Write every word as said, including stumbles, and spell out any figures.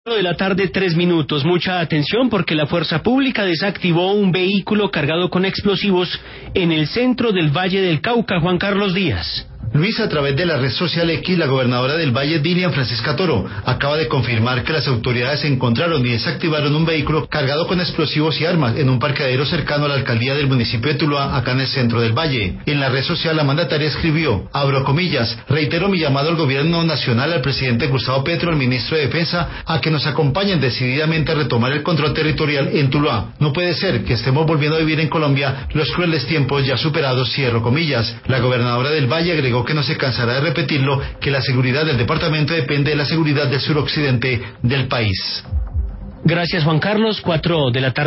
De la tarde, tres minutos. Mucha atención porque la fuerza pública desactivó un vehículo cargado con explosivos en el centro del Valle del Cauca. Juan Carlos Díaz. Luis, a través de la red social X, la gobernadora del Valle, Dilian Francisca Toro, acaba de confirmar que las autoridades encontraron y desactivaron un vehículo cargado con explosivos y armas en un parqueadero cercano a la alcaldía del municipio de Tuluá, acá en el centro del Valle. En la red social, la mandataria escribió, abro comillas, reitero mi llamado al gobierno nacional, al presidente Gustavo Petro, al ministro de Defensa, a que nos acompañen decididamente a retomar el control territorial en Tuluá. No puede ser que estemos volviendo a vivir en Colombia los crueles tiempos ya superados, cierro comillas. La gobernadora del Valle agregó que no se cansará de repetirlo, que la seguridad del departamento depende de la seguridad del suroccidente del país. Gracias, Juan Carlos. Cuatro de la tarde.